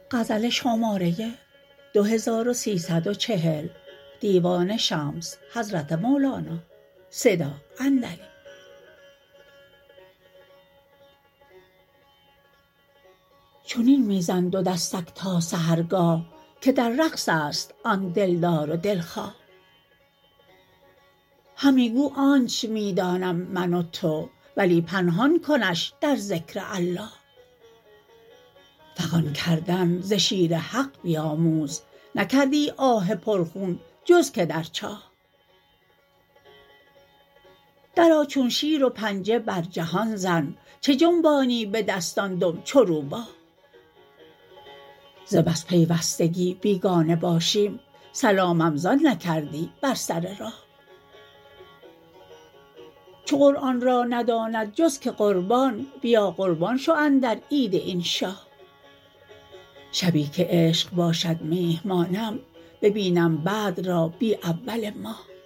غزل شماره 2340 دیوان شمس حضرت مولانا صدا اندری. چنین میزن دو دستک تا سحرگاه که در رقص است آن دلدار و دلخواه. همی گو آنچ میدانم من و تو، ولی پنهان کنش در ذکر الله. فغان کردن ز شیر حق بیاموز، نکردی آه پرخون جز که در چاه. درآ چون شیر و پنجه بر جهان زن، چه جنبانی به دستان دم چو روباه. ز بس پیوستگی بیگانه باشیم، سلامم زان نکردی بر سر راه. چو قرآن را نداند جز که قربان، بیا قربان شو اندر عید این شاه. شبی که عشق باشد میهمانم، ببینم بدر را بی اول ماه.